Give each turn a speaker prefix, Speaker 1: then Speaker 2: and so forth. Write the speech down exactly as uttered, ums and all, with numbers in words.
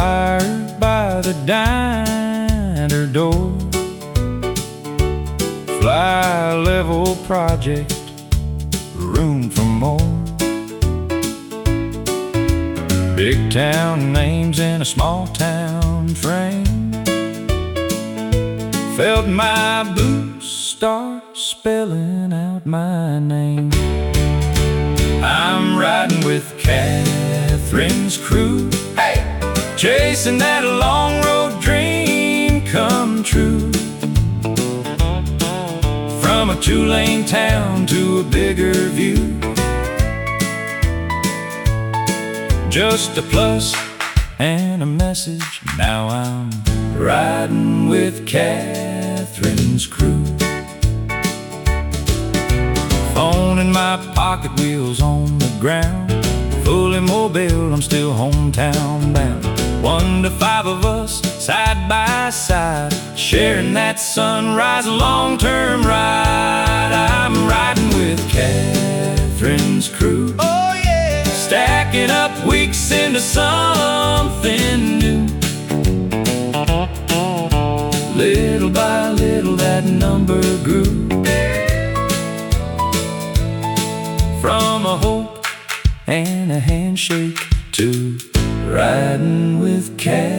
Speaker 1: fire by the diner door. Fly level project, room for more. Big town names in a small town frame. Felt my boots start spelling out my name. I'm riding with Catherine's crew, hey, chasing that long road dream come true. From a two-lane town to a bigger view, just a plus and a message. Now I'm riding with Catherine's crew. Phone in my pocket, wheels on the ground. Fully mobile, I'm still hometown bound. One to five of us, side by side, sharing that sunrise long-term ride. I'm riding with Catherine's crew. Oh yeah! Stacking up weeks into something new. Little by little that number grew. From a hope and a handshake to riding with Cat.